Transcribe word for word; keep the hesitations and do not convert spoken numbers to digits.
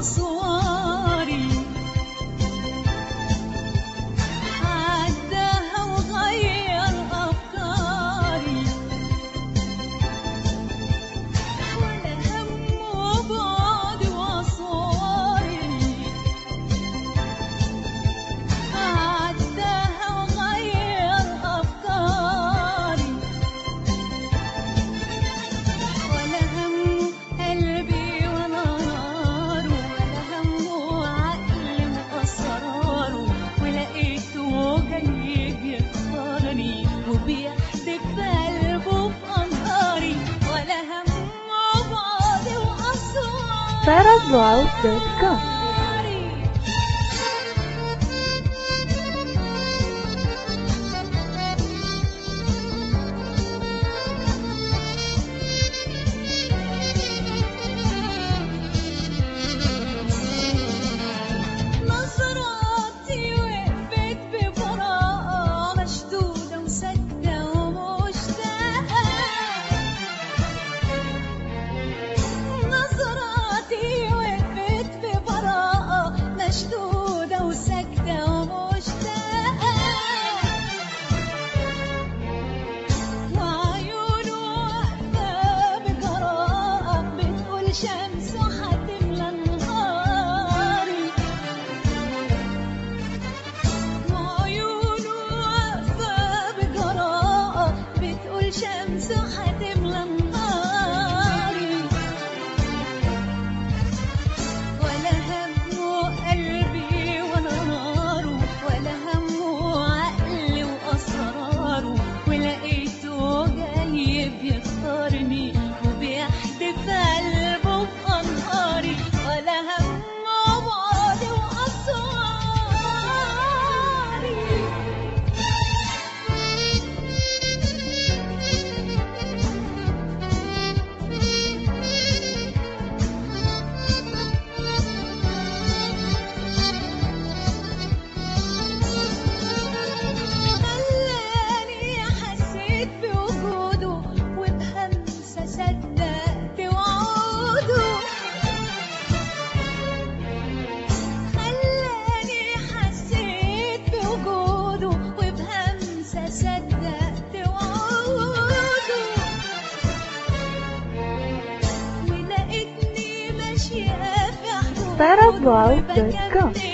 وأسواري، عداها وغير أفكاري، ولا همه بعدي وأسواري، عداها وغير أفكاري، ولا همه قلبي ولا ناره، ولا همه عقل وأسراره، ولقيته جاي بيختارني وبيحدف قلبه في أنهاري، ولا همه بعدي وأسواري. sarahblouse دوت كوم. نظراتي وقفت ببراءة، مشدودة وساكتة ومشتاقة، نظراتي وقفت ببراءة، مشدودة وساكتة ومشتاقة، وعيونه واقفة بجراءة، بتقول شمس هتملى نهاري، وعيونه واقفة بجراءة، بتقول شمس هتملى نهاري، ولا همه قلبي ولا ناره، ولا همه عقلي وأسراره، ولقيته جاي بيختارني وبيحدف قلبه في أنهاري، ولا همه بعدي وأسواري. خلاني حسيت بوجوده وبهمسة صدقت وعوده، خلاني حسيت بوجوده وبهمسة صدقت وعوده، ولقيتني ماشية في حدوده sarahblouse دوت كوم. وبكمل